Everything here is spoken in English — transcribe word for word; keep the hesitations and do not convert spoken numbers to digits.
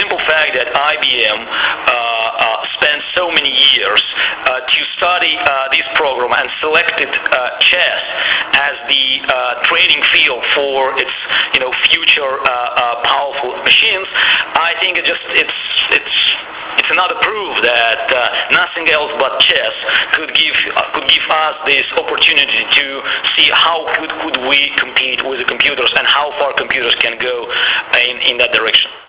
simple fact that I B M uh, uh, spent so many years uh, to study uh, this program and selected uh, chess as the uh, training field for its, you know, future uh, uh, powerful machines, I think it just it's it's it's another proof that uh, nothing else but chess could give uh, could give us this opportunity to see how could could we compete with the computers and how far computers can go in in that direction.